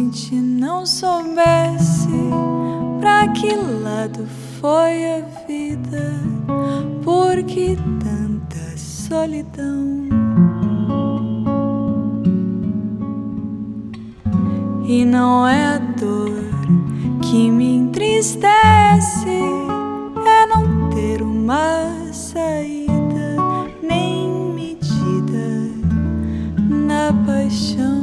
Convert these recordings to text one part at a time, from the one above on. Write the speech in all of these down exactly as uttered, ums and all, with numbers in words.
gente não soubesse pra que lado foi a vida, por que tanta solidão? E não é a dor que me entristece, é não ter uma saída nem medida na paixão.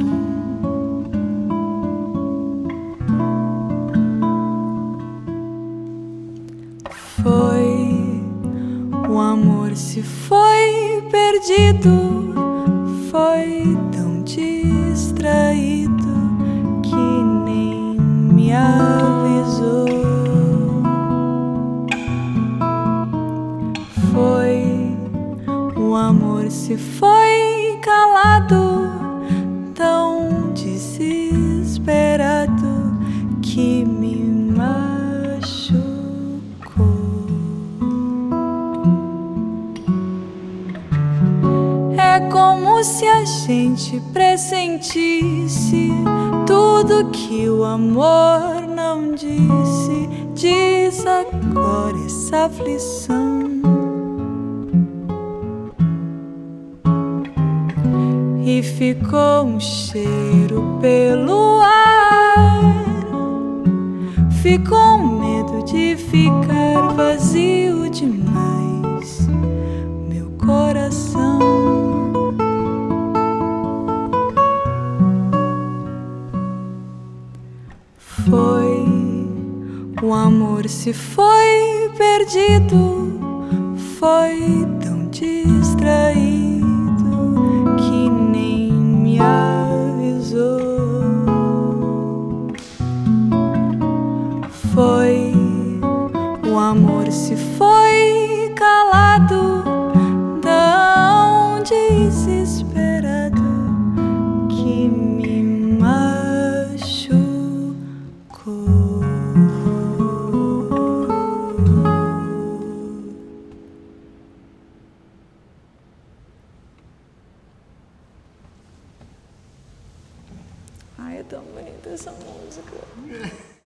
Foi o amor, se foi perdido, foi tão distraído que nem me avisou. Foi o amor, se foi calado, tão desesperado que me machucou. É como se a gente pressentisse tudo que o amor não disse. Diz agora essa aflição. E ficou um cheiro pelo ar, ficou um medo de ficar vazio demais meu coração. Foi o amor, se foi perdido, foi tão distraído que nem me avisou. Foi o amor, se foi calado, tão desesperado que me machucou. Ai, é tão bonita essa música.